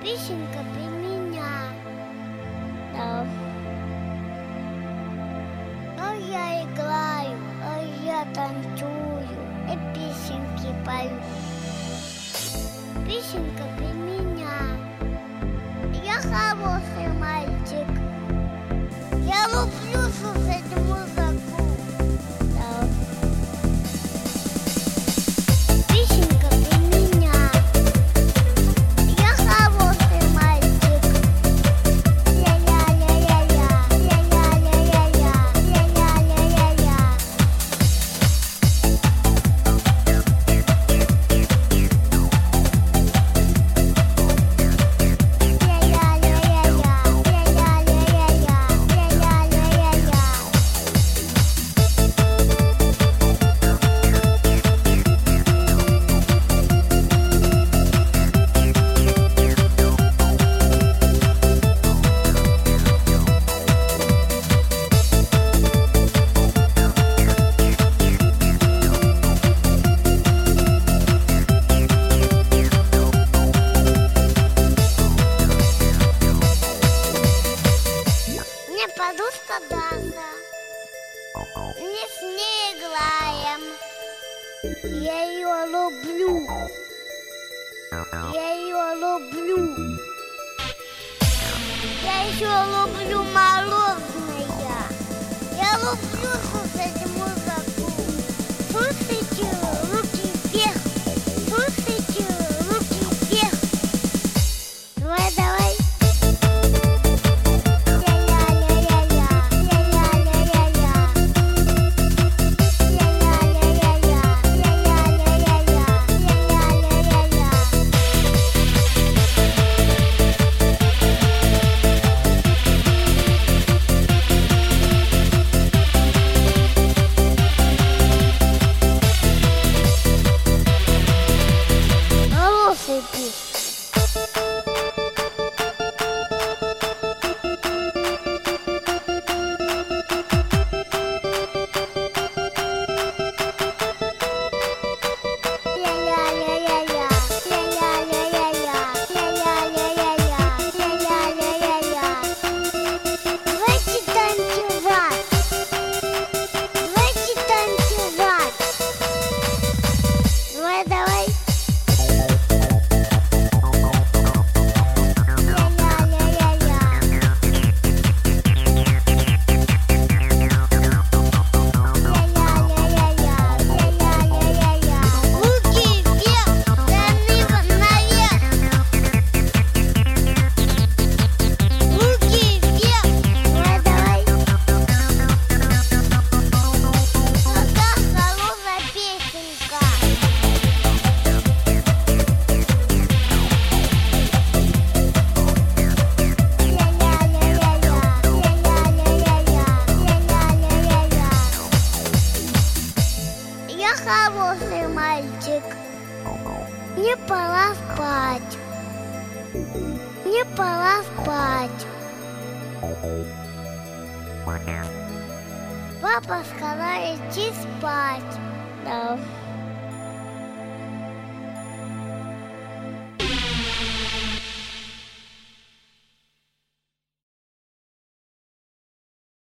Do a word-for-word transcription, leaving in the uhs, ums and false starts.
Песенка про меня. Да. Но я играю, а я танцую и песенки пою. Песенка про меня. Я хороший мальчик. Я люблю слушать музыку. Да. Песенка про меня. Я хороший мальчик. Ля-ля-ля-ля-ля, ля-ля-ля-ля-ля, ля-ля-ля-ля-ля. Мне подушка Даша. Мы с ней играем. Я ее люблю. Я ее люблю. Я еще люблю мороженое. Я люблю слушать музыку. Слушайте, руки вверх. Слушайте, руки вверх. Давай, давай. Хороший путь. Ля-ля-ля-ля-ля, ля-ля-ля-ля-ля, ля-ля-ля-ля-ля, ля-ля-ля-ля-ля. Давайте танцевать. Давайте танцевать. Давай, давай. Я хороший мальчик. Мне пора спать. Мне пора спать. Папа сказал идти спать. Да.